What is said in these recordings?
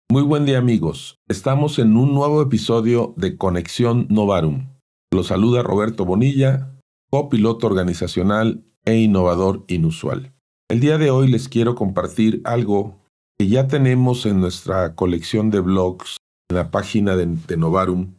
Muy buen día, amigos. Estamos en un nuevo episodio de Conexión Novarum. Los saluda Roberto Bonilla, copiloto organizacional e innovador inusual. El día de hoy les quiero compartir algo que ya tenemos en nuestra colección de blogs en la página de Novarum,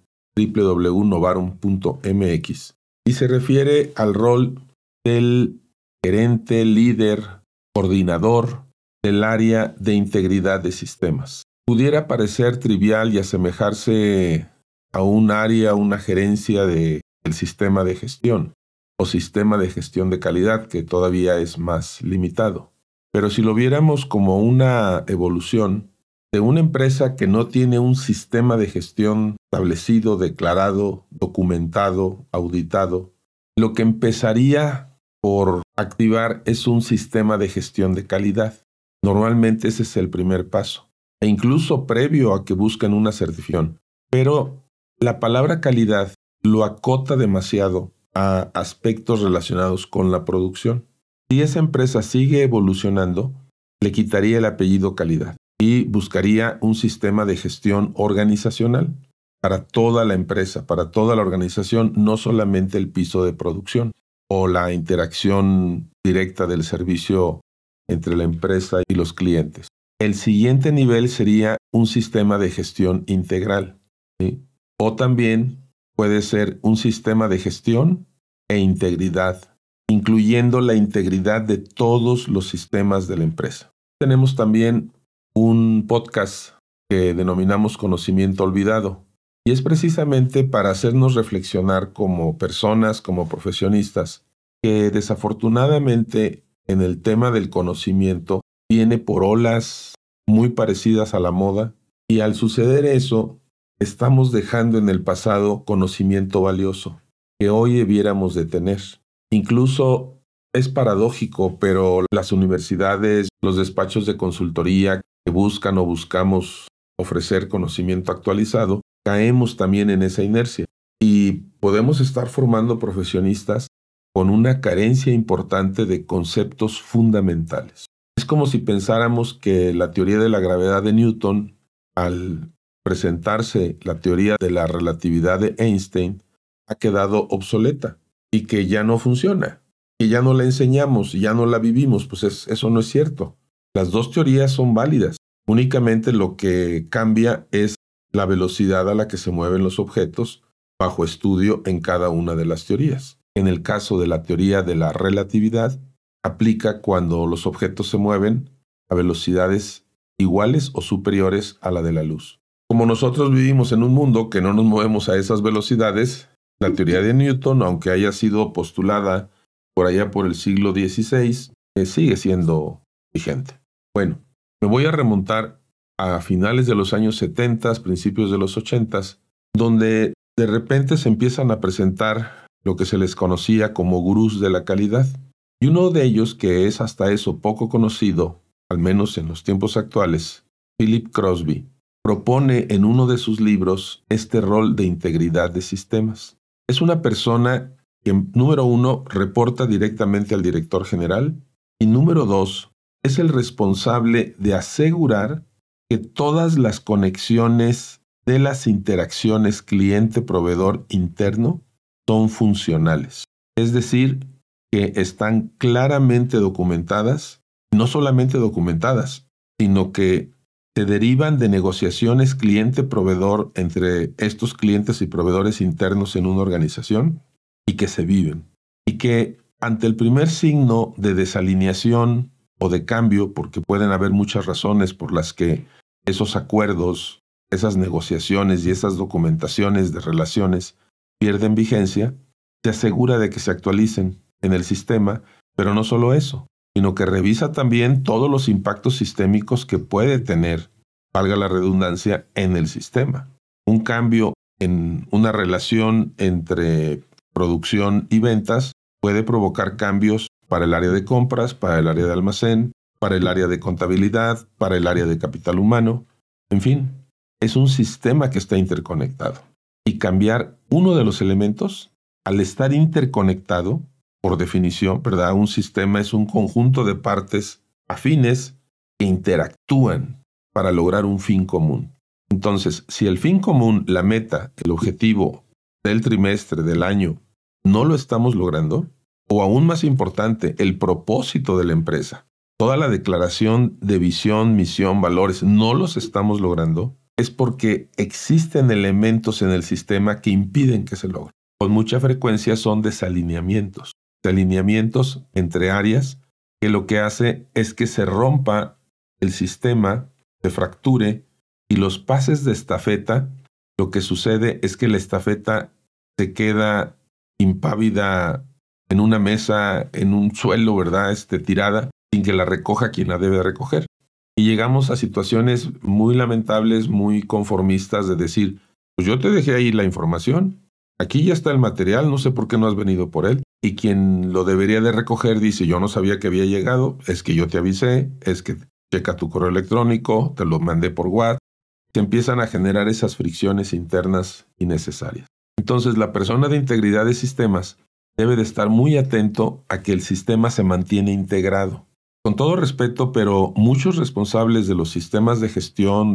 www.novarum.mx, y se refiere al rol del gerente, líder, coordinador del área de integridad de sistemas. Pudiera parecer trivial y asemejarse a un área, una gerencia del sistema de gestión o sistema de gestión de calidad, que todavía es más limitado. Pero si lo viéramos como una evolución de una empresa que no tiene un sistema de gestión establecido, declarado, documentado, auditado, lo que empezaría por activar es un sistema de gestión de calidad. Normalmente ese es el primer paso, e incluso previo a que busquen una certificación. Pero la palabra calidad lo acota demasiado a aspectos relacionados con la producción. Si esa empresa sigue evolucionando, le quitaría el apellido calidad y buscaría un sistema de gestión organizacional para toda la empresa, para toda la organización, no solamente el piso de producción o la interacción directa del servicio entre la empresa y los clientes. El siguiente nivel sería un sistema de gestión integral, ¿sí? O también puede ser un sistema de gestión e integridad, incluyendo la integridad de todos los sistemas de la empresa. Tenemos también un podcast que denominamos Conocimiento Olvidado, y es precisamente para hacernos reflexionar como personas, como profesionistas, que desafortunadamente en el tema del conocimiento viene por olas muy parecidas a la moda, y al suceder eso, estamos dejando en el pasado conocimiento valioso que hoy debiéramos de tener. Incluso es paradójico, pero las universidades, los despachos de consultoría que buscan o buscamos ofrecer conocimiento actualizado, caemos también en esa inercia y podemos estar formando profesionistas con una carencia importante de conceptos fundamentales. Es como si pensáramos que la teoría de la gravedad de Newton, al presentarse la teoría de la relatividad de Einstein, ha quedado obsoleta y que ya no funciona, que ya no la enseñamos, ya no la vivimos. Pues eso no es cierto. Las dos teorías son válidas. Únicamente lo que cambia es la velocidad a la que se mueven los objetos bajo estudio en cada una de las teorías. En el caso de la teoría de la relatividad, aplica cuando los objetos se mueven a velocidades iguales o superiores a la de la luz. Como nosotros vivimos en un mundo que no nos movemos a esas velocidades, la teoría de Newton, aunque haya sido postulada por allá por el siglo XVI, sigue siendo vigente. Bueno, me voy a remontar a finales de los años 70, principios de los 80, donde de repente se empiezan a presentar lo que se les conocía como gurús de la calidad. Y uno de ellos, que es hasta eso poco conocido, al menos en los tiempos actuales, Philip Crosby, propone en uno de sus libros este rol de integridad de sistemas. Es una persona que, número 1, reporta directamente al director general, y número 2, es el responsable de asegurar que todas las conexiones de las interacciones cliente-proveedor interno son funcionales. Es decir, que están claramente documentadas, no solamente documentadas, sino que se derivan de negociaciones cliente-proveedor entre estos clientes y proveedores internos en una organización y que se viven. Y que ante el primer signo de desalineación o de cambio, porque pueden haber muchas razones por las que esos acuerdos, esas negociaciones y esas documentaciones de relaciones pierden vigencia, se asegura de que se actualicen en el sistema, pero no solo eso, sino que revisa también todos los impactos sistémicos que puede tener, valga la redundancia, en el sistema. Un cambio en una relación entre producción y ventas puede provocar cambios para el área de compras, para el área de almacén, para el área de contabilidad, para el área de capital humano. En fin, es un sistema que está interconectado. Y cambiar uno de los elementos, al estar interconectado, por definición, ¿verdad? Un sistema es un conjunto de partes afines que interactúan para lograr un fin común. Entonces, si el fin común, la meta, el objetivo del trimestre, del año, no lo estamos logrando, o aún más importante, el propósito de la empresa, toda la declaración de visión, misión, valores, no los estamos logrando, es porque existen elementos en el sistema que impiden que se logre. Con mucha frecuencia son desalineamientos entre áreas que lo que hace es que se rompa el sistema, se fracture y los pases de estafeta, lo que sucede es que la estafeta se queda impávida en una mesa, en un suelo, ¿verdad? Tirada, sin que la recoja quien la debe recoger. Y llegamos a situaciones muy lamentables, muy conformistas de decir, pues yo te dejé ahí la información, aquí ya está el material, no sé por qué no has venido por él. Y quien lo debería de recoger dice, yo no sabía que había llegado, es que yo te avisé, es que checa tu correo electrónico, te lo mandé por WhatsApp. Se empiezan a generar esas fricciones internas innecesarias. Entonces, la persona de integridad de sistemas debe de estar muy atento a que el sistema se mantiene integrado. Con todo respeto, pero muchos responsables de los sistemas de gestión,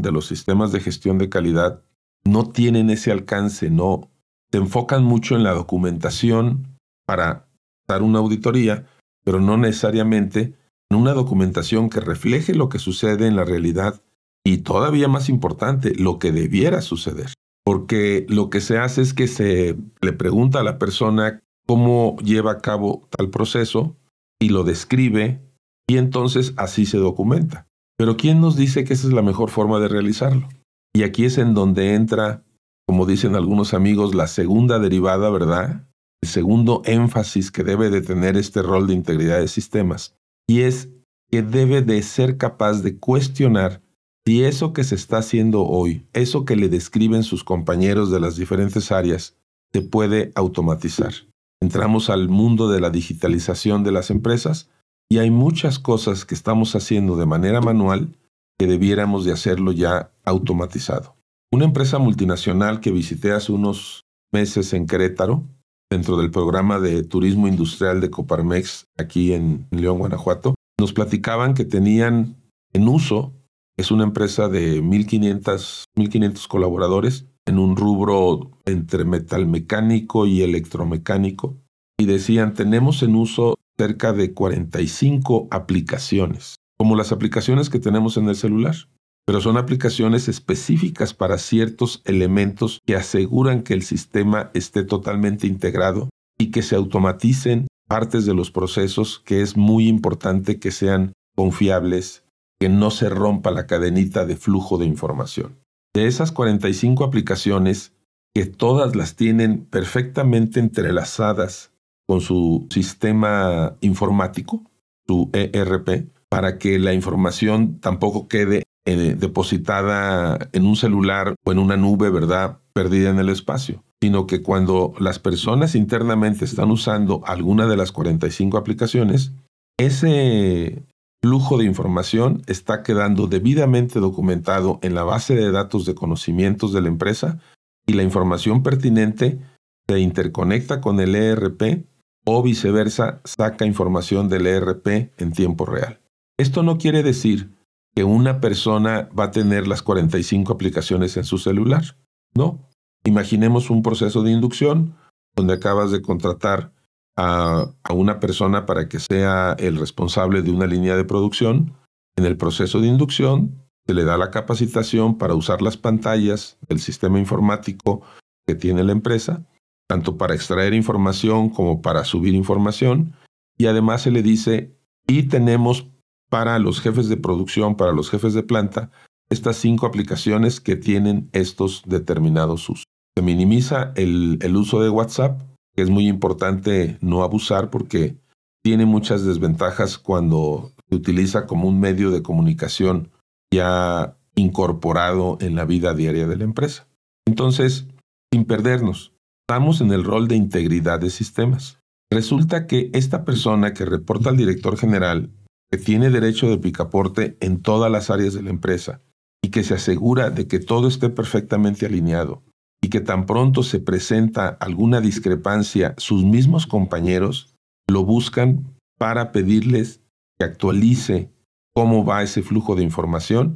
de calidad, no tienen ese alcance, no se enfocan mucho en la documentación para dar una auditoría, pero no necesariamente en una documentación que refleje lo que sucede en la realidad y todavía más importante, lo que debiera suceder. Porque lo que se hace es que se le pregunta a la persona cómo lleva a cabo tal proceso y lo describe y entonces así se documenta. Pero ¿quién nos dice que esa es la mejor forma de realizarlo? Y aquí es en donde entra, como dicen algunos amigos, la segunda derivada, ¿verdad? El segundo énfasis que debe de tener este rol de integridad de sistemas. Y es que debe de ser capaz de cuestionar si eso que se está haciendo hoy, eso que le describen sus compañeros de las diferentes áreas, se puede automatizar. Entramos al mundo de la digitalización de las empresas y hay muchas cosas que estamos haciendo de manera manual que debiéramos de hacerlo ya automatizado. Una empresa multinacional que visité hace unos meses en Querétaro, dentro del programa de turismo industrial de Coparmex, aquí en León, Guanajuato, nos platicaban que tenían en uso, es una empresa de 1,500 colaboradores en un rubro entre metalmecánico y electromecánico, y decían, tenemos en uso cerca de 45 aplicaciones, como las aplicaciones que tenemos en el celular, pero son aplicaciones específicas para ciertos elementos que aseguran que el sistema esté totalmente integrado y que se automaticen partes de los procesos, que es muy importante que sean confiables, que no se rompa la cadenita de flujo de información. De esas 45 aplicaciones, que todas las tienen perfectamente entrelazadas con su sistema informático, su ERP, para que la información tampoco quede depositada en un celular o en una nube, ¿verdad?, perdida en el espacio, sino que cuando las personas internamente están usando alguna de las 45 aplicaciones, ese flujo de información está quedando debidamente documentado en la base de datos de conocimientos de la empresa y la información pertinente se interconecta con el ERP o viceversa, saca información del ERP en tiempo real. Esto no quiere decir que una persona va a tener las 45 aplicaciones en su celular. No. Imaginemos un proceso de inducción donde acabas de contratar a una persona para que sea el responsable de una línea de producción. En el proceso de inducción se le da la capacitación para usar las pantallas del sistema informático que tiene la empresa, tanto para extraer información como para subir información, y además se le dice, y tenemos para los jefes de producción, para los jefes de planta, estas 5 aplicaciones que tienen estos determinados usos. Se minimiza el uso de WhatsApp, que es muy importante no abusar porque tiene muchas desventajas cuando se utiliza como un medio de comunicación ya incorporado en la vida diaria de la empresa. Entonces, sin perdernos, estamos en el rol de integridad de sistemas. Resulta que esta persona que reporta al director general, que tiene derecho de picaporte en todas las áreas de la empresa y que se asegura de que todo esté perfectamente alineado y que tan pronto se presenta alguna discrepancia, sus mismos compañeros lo buscan para pedirles que actualice cómo va ese flujo de información,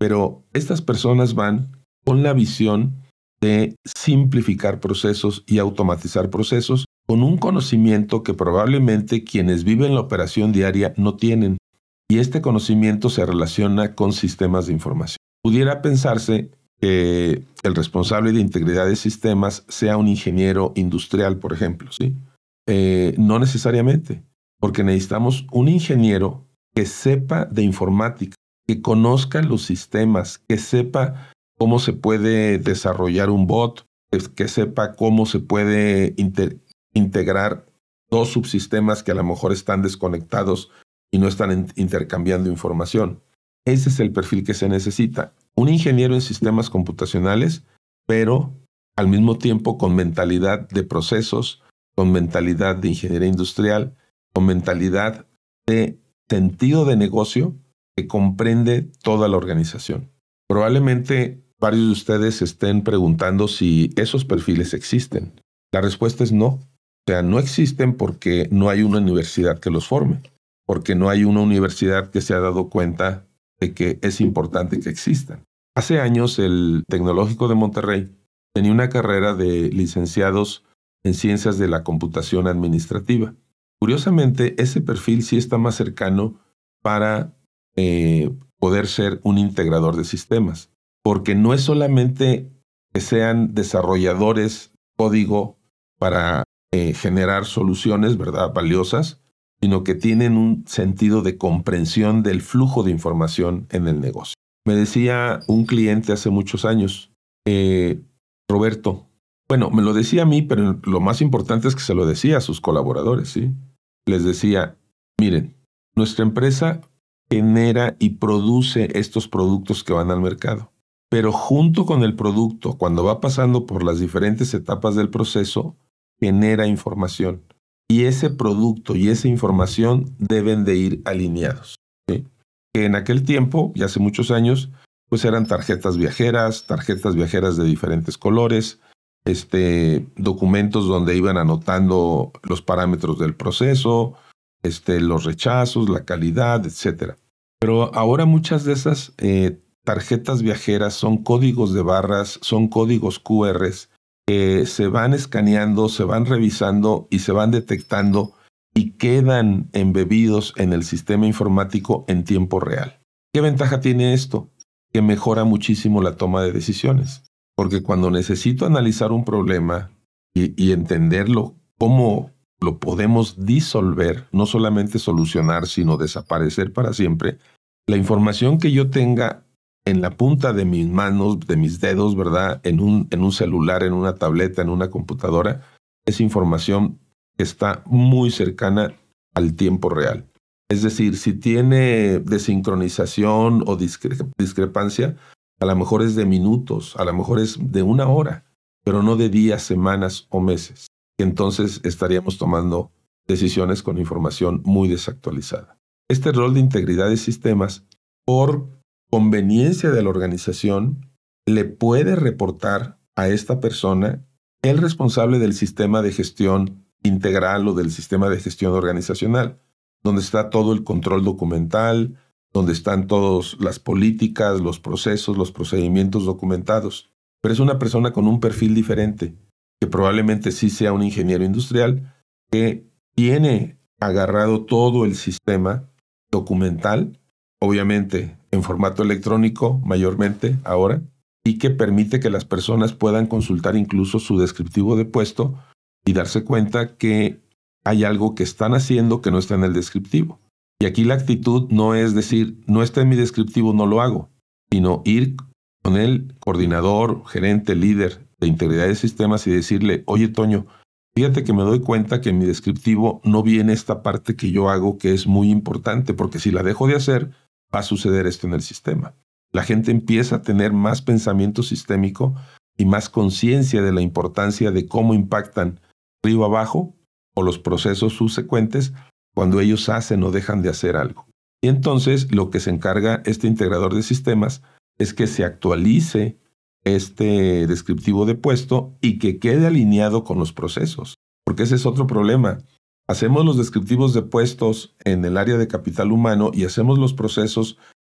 Pero estas personas van con la visión de simplificar procesos y automatizar procesos con un conocimiento que probablemente quienes viven la operación diaria no tienen. Y este conocimiento se relaciona con sistemas de información. Pudiera pensarse que el responsable de integridad de sistemas sea un ingeniero industrial, por ejemplo, ¿sí? No necesariamente, porque necesitamos un ingeniero que sepa de informática, que conozca los sistemas, que sepa cómo se puede desarrollar un bot, que sepa cómo se puede integrar dos subsistemas que a lo mejor están desconectados y no están intercambiando información. Ese es el perfil que se necesita. Un ingeniero en sistemas computacionales, pero al mismo tiempo con mentalidad de procesos, con mentalidad de ingeniería industrial, con mentalidad de sentido de negocio que comprende toda la organización. Probablemente varios de ustedes estén preguntando si esos perfiles existen. La respuesta es no. O sea, no existen porque no hay una universidad que los forme, porque no hay una universidad que se ha dado cuenta de que es importante que existan. Hace años el Tecnológico de Monterrey tenía una carrera de licenciados en Ciencias de la Computación Administrativa. Curiosamente, ese perfil sí está más cercano para poder ser un integrador de sistemas, porque no es solamente que sean desarrolladores código para generar soluciones, ¿verdad?, valiosas, sino que tienen un sentido de comprensión del flujo de información en el negocio. Me decía un cliente hace muchos años, Roberto, bueno, me lo decía a mí, pero lo más importante es que se lo decía a sus colaboradores, ¿sí? Les decía, miren, nuestra empresa genera y produce estos productos que van al mercado, pero junto con el producto, cuando va pasando por las diferentes etapas del proceso, genera información. Y ese producto y esa información deben de ir alineados, ¿sí? Que en aquel tiempo, y hace muchos años, pues eran tarjetas viajeras de diferentes colores, documentos donde iban anotando los parámetros del proceso, los rechazos, la calidad, etc. Pero ahora muchas de esas tarjetas viajeras son códigos de barras, son códigos QRs que se van escaneando, se van revisando y se van detectando y quedan embebidos en el sistema informático en tiempo real. ¿Qué ventaja tiene esto? Que mejora muchísimo la toma de decisiones. Porque cuando necesito analizar un problema y entenderlo, cómo lo podemos disolver, no solamente solucionar, sino desaparecer para siempre, la información que yo tenga en la punta de mis manos, de mis dedos, ¿verdad?, en un celular, en una tableta, en una computadora, es información que está muy cercana al tiempo real. Es decir, si tiene desincronización o discrepancia, a lo mejor es de minutos, a lo mejor es de una hora, pero no de días, semanas o meses. Entonces estaríamos tomando decisiones con información muy desactualizada. Este rol de integridad de sistemas, por conveniencia de la organización, le puede reportar a esta persona el responsable del sistema de gestión integral o del sistema de gestión organizacional, donde está todo el control documental, donde están todas las políticas, los procesos, los procedimientos documentados. Pero es una persona con un perfil diferente, que probablemente sí sea un ingeniero industrial, que tiene agarrado todo el sistema documental, obviamente en formato electrónico mayormente ahora, y que permite que las personas puedan consultar incluso su descriptivo de puesto y darse cuenta que hay algo que están haciendo que no está en el descriptivo. Y aquí la actitud no es decir, no está en mi descriptivo, no lo hago, sino ir con el coordinador, gerente, líder de integridad de sistemas y decirle, oye Toño, fíjate que me doy cuenta que en mi descriptivo no viene esta parte que yo hago que es muy importante, porque si la dejo de hacer, va a suceder esto en el sistema. La gente empieza a tener más pensamiento sistémico y más conciencia de la importancia de cómo impactan arriba abajo o los procesos subsecuentes cuando ellos hacen o dejan de hacer algo. Y entonces lo que se encarga este integrador de sistemas es que se actualice este descriptivo de puesto y que quede alineado con los procesos. Porque ese es otro problema. Hacemos los descriptivos de puestos en el área de capital humano y hacemos los procesos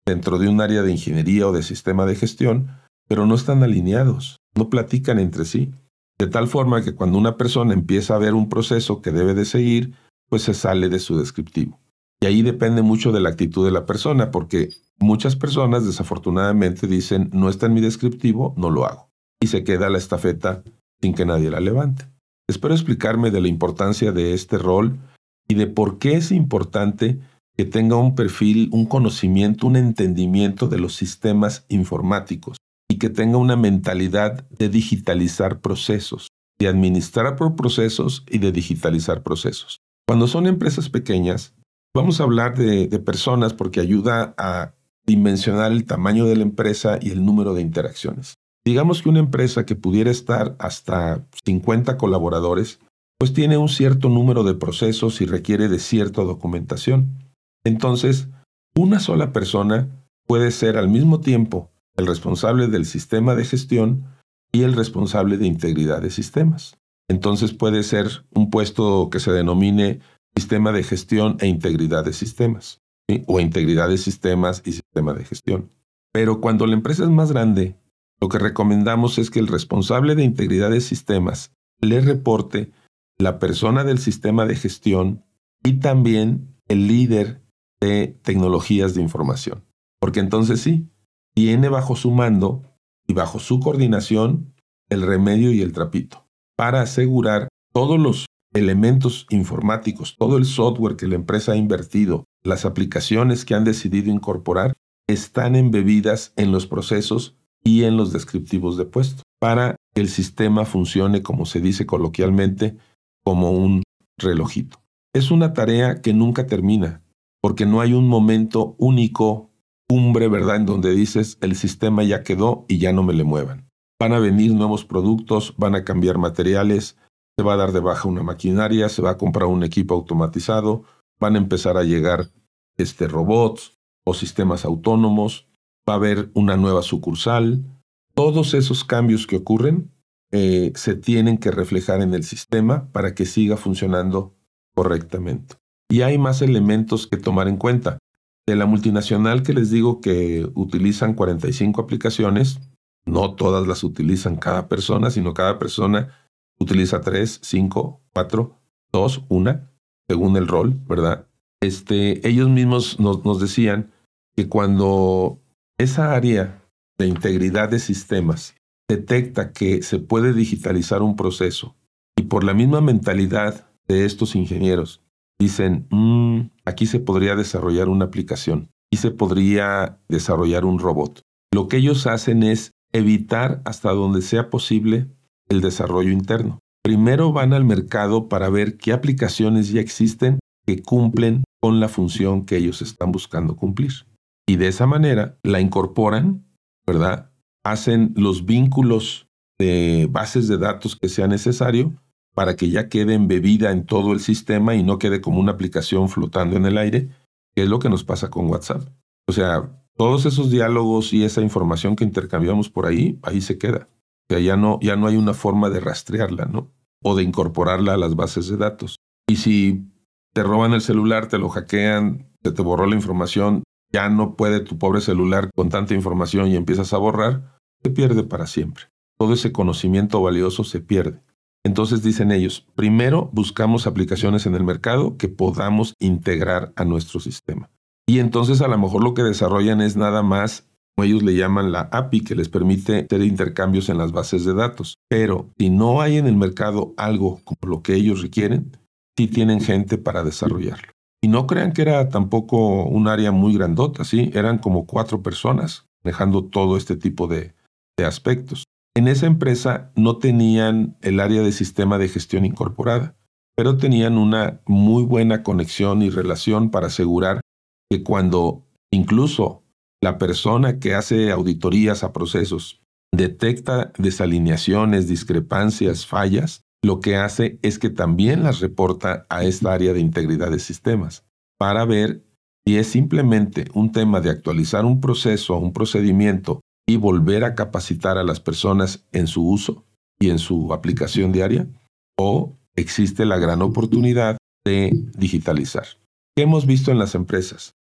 dentro de un área de ingeniería o de sistema de gestión, pero no están alineados, no platican entre sí. De tal forma que cuando una persona empieza a ver un proceso que debe de seguir, pues se sale de su descriptivo. Y ahí depende mucho de la actitud de la persona, porque muchas personas desafortunadamente dicen, no está en mi descriptivo, no lo hago. Y se queda la estafeta sin que nadie la levante. Espero explicarme de la importancia de este rol y de por qué es importante que tenga un perfil, un conocimiento, un entendimiento de los sistemas informáticos y que tenga una mentalidad de digitalizar procesos, de administrar por procesos y de digitalizar procesos. Cuando son empresas pequeñas, vamos a hablar de personas porque ayuda a dimensionar el tamaño de la empresa y el número de interacciones. Digamos que una empresa que pudiera estar hasta 50 colaboradores, pues tiene un cierto número de procesos y requiere de cierta documentación. Entonces, una sola persona puede ser al mismo tiempo el responsable del sistema de gestión y el responsable de integridad de sistemas. Entonces puede ser un puesto que se denomine sistema de gestión e integridad de sistemas, ¿sí? O integridad de sistemas y sistema de gestión. Pero cuando la empresa es más grande, lo que recomendamos es que el responsable de integridad de sistemas le reporte la persona del sistema de gestión y también el líder de tecnologías de información. Porque entonces sí, tiene bajo su mando y bajo su coordinación el remedio y el trapito para asegurar todos los elementos informáticos, todo el software que la empresa ha invertido, las aplicaciones que han decidido incorporar, están embebidas en los procesos y en los descriptivos de puesto para que el sistema funcione, como se dice coloquialmente, como un relojito. Es una tarea que nunca termina, porque no hay un momento único, cumbre, ¿verdad?, en donde dices, el sistema ya quedó y ya no me le muevan. Van a venir nuevos productos, van a cambiar materiales, se va a dar de baja una maquinaria, se va a comprar un equipo automatizado, van a empezar a llegar robots o sistemas autónomos, va a haber una nueva sucursal. Todos esos cambios que ocurren se tienen que reflejar en el sistema para que siga funcionando correctamente. Y hay más elementos que tomar en cuenta. De la multinacional que les digo que utilizan 45 aplicaciones, no todas las utilizan cada persona, sino cada persona utiliza 3, 5, 4, 2, 1, según el rol, ¿verdad? Ellos mismos nos decían que cuando esa área de integridad de sistemas detecta que se puede digitalizar un proceso y por la misma mentalidad de estos ingenieros dicen, aquí se podría desarrollar una aplicación y se podría desarrollar un robot. Lo que ellos hacen es evitar hasta donde sea posible el desarrollo interno. Primero van al mercado para ver qué aplicaciones ya existen que cumplen con la función que ellos están buscando cumplir. Y de esa manera la incorporan, ¿verdad? Hacen los vínculos de bases de datos que sea necesario para que ya quede embebida en todo el sistema y no quede como una aplicación flotando en el aire, que es lo que nos pasa con WhatsApp. O sea, todos esos diálogos y esa información que intercambiamos por ahí se queda. O sea, ya no hay una forma de rastrearla, ¿no? O de incorporarla a las bases de datos. Y si te roban el celular, te lo hackean, se te borró la información, ya no puede tu pobre celular con tanta información y empiezas a borrar, se pierde para siempre. Todo ese conocimiento valioso se pierde. Entonces dicen ellos, primero buscamos aplicaciones en el mercado que podamos integrar a nuestro sistema. Y entonces a lo mejor lo que desarrollan es nada más, como ellos le llaman la API, que les permite hacer intercambios en las bases de datos. Pero si no hay en el mercado algo como lo que ellos requieren, sí tienen gente para desarrollarlo. Y no crean que era tampoco un área muy grandota, ¿sí? Eran como 4 personas manejando todo este tipo de aspectos. En esa empresa no tenían el área de sistema de gestión incorporada, pero tenían una muy buena conexión y relación para asegurar que cuando incluso la persona que hace auditorías a procesos detecta desalineaciones, discrepancias, fallas, lo que hace es que también las reporta a esta área de integridad de sistemas para ver si es simplemente un tema de actualizar un proceso, un procedimiento y volver a capacitar a las personas en su uso y en su aplicación diaria, o existe la gran oportunidad de digitalizar. ¿Qué hemos visto en las empresas?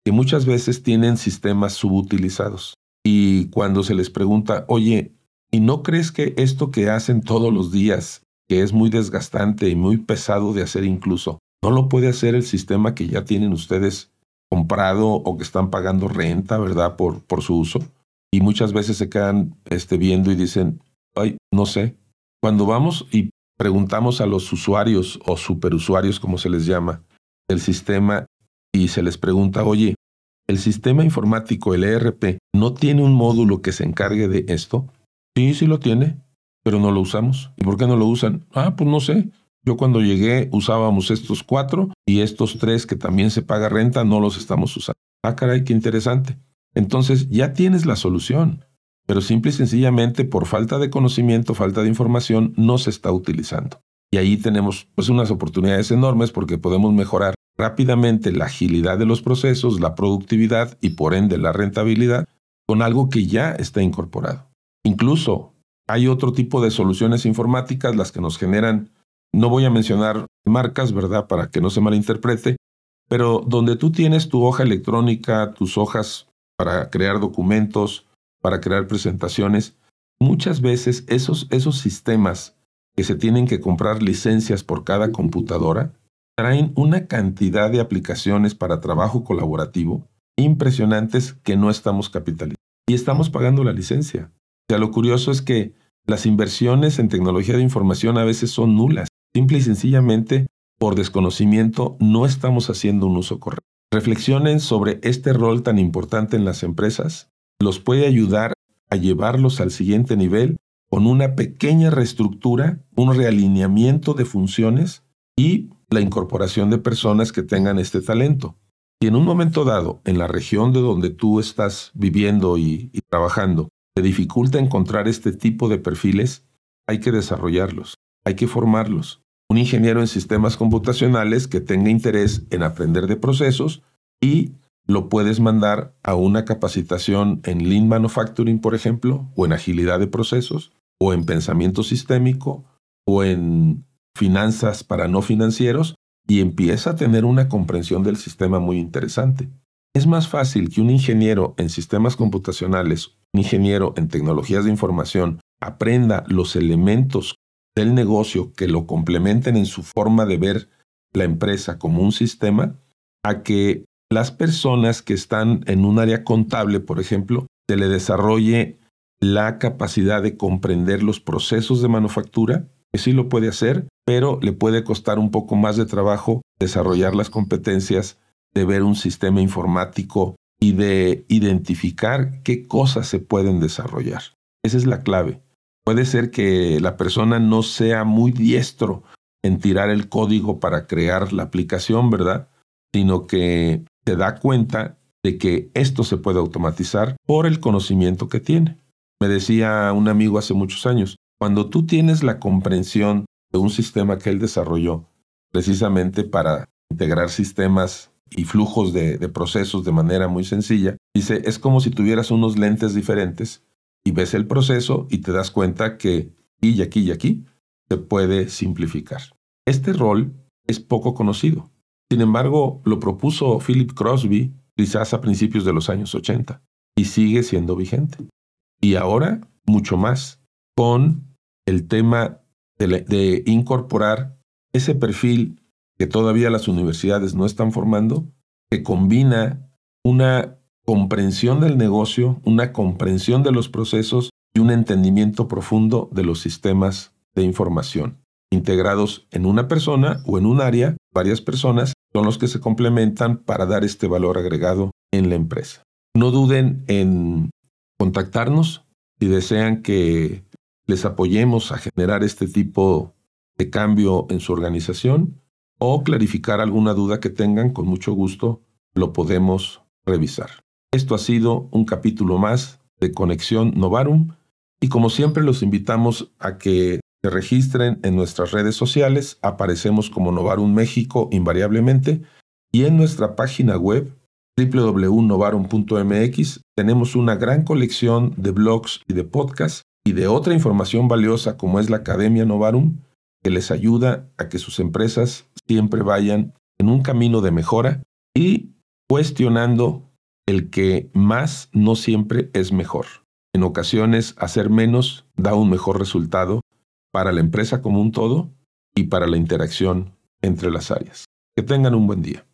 que muchas veces tienen sistemas subutilizados. Y cuando se les pregunta, oye, ¿y no crees que esto que hacen todos los días, que es muy desgastante y muy pesado de hacer incluso, no lo puede hacer el sistema que ya tienen ustedes comprado o que están pagando renta, ¿verdad? Por su uso. Y muchas veces se quedan viendo y dicen, ay, no sé. Cuando vamos y preguntamos a los usuarios o superusuarios, como se les llama, del sistema, y se les pregunta, oye, ¿el sistema informático, el ERP, no tiene un módulo que se encargue de esto? Sí, sí lo tiene, pero no lo usamos. ¿Y por qué no lo usan? Ah, pues no sé. Yo cuando llegué usábamos estos 4 y estos 3 que también se paga renta no los estamos usando. Ah, caray, qué interesante. Entonces ya tienes la solución, pero simple y sencillamente por falta de conocimiento, falta de información, no se está utilizando. Y ahí tenemos pues unas oportunidades enormes porque podemos mejorar rápidamente la agilidad de los procesos, la productividad y por ende la rentabilidad con algo que ya está incorporado. Incluso hay otro tipo de soluciones informáticas, las que nos generan, no voy a mencionar marcas, ¿verdad? Para que no se malinterprete, pero donde tú tienes tu hoja electrónica, tus hojas para crear documentos, para crear presentaciones, muchas veces esos sistemas que se tienen que comprar licencias por cada computadora, traen una cantidad de aplicaciones para trabajo colaborativo impresionantes que no estamos capitalizando. Y estamos pagando la licencia. O sea, lo curioso es que las inversiones en tecnología de información a veces son nulas. Simple y sencillamente, por desconocimiento, no estamos haciendo un uso correcto. Reflexionen sobre este rol tan importante en las empresas. Los puede ayudar a llevarlos al siguiente nivel con una pequeña reestructura, un realineamiento de funciones y la incorporación de personas que tengan este talento. Si en un momento dado, en la región de donde tú estás viviendo y trabajando, te dificulta encontrar este tipo de perfiles, hay que desarrollarlos, hay que formarlos. Un ingeniero en sistemas computacionales que tenga interés en aprender de procesos y lo puedes mandar a una capacitación en Lean Manufacturing, por ejemplo, o en agilidad de procesos, o en pensamiento sistémico, o en finanzas para no financieros, y empieza a tener una comprensión del sistema muy interesante. Es más fácil que un ingeniero en sistemas computacionales, un ingeniero en tecnologías de información, aprenda los elementos del negocio que lo complementen en su forma de ver la empresa como un sistema, a que las personas que están en un área contable, por ejemplo, se le desarrolle la capacidad de comprender los procesos de manufactura, que sí lo puede hacer, pero le puede costar un poco más de trabajo desarrollar las competencias de ver un sistema informático y de identificar qué cosas se pueden desarrollar. Esa es la clave. Puede ser que la persona no sea muy diestro en tirar el código para crear la aplicación, ¿verdad? Sino que se da cuenta de que esto se puede automatizar por el conocimiento que tiene. Me decía un amigo hace muchos años, cuando tú tienes la comprensión de un sistema que él desarrolló precisamente para integrar sistemas y flujos de procesos de manera muy sencilla, dice, es como si tuvieras unos lentes diferentes y ves el proceso y te das cuenta que y aquí y aquí se puede simplificar. Este rol es poco conocido. Sin embargo, lo propuso Philip Crosby quizás a principios de los años 80 y sigue siendo vigente. Y ahora mucho más con el tema de incorporar ese perfil que todavía las universidades no están formando, que combina una comprensión del negocio, una comprensión de los procesos y un entendimiento profundo de los sistemas de información. Integrados en una persona o en un área, varias personas son los que se complementan para dar este valor agregado en la empresa. No duden en contactarnos si desean que les apoyemos a generar este tipo de cambio en su organización o clarificar alguna duda que tengan, con mucho gusto lo podemos revisar. Esto ha sido un capítulo más de Conexión Novarum y como siempre los invitamos a que se registren en nuestras redes sociales. Aparecemos como Novarum México invariablemente y en nuestra página web www.novarum.mx tenemos una gran colección de blogs y de podcasts y de otra información valiosa como es la Academia Novarum, que les ayuda a que sus empresas siempre vayan en un camino de mejora y cuestionando el que más no siempre es mejor. En ocasiones, hacer menos da un mejor resultado para la empresa como un todo y para la interacción entre las áreas. Que tengan un buen día.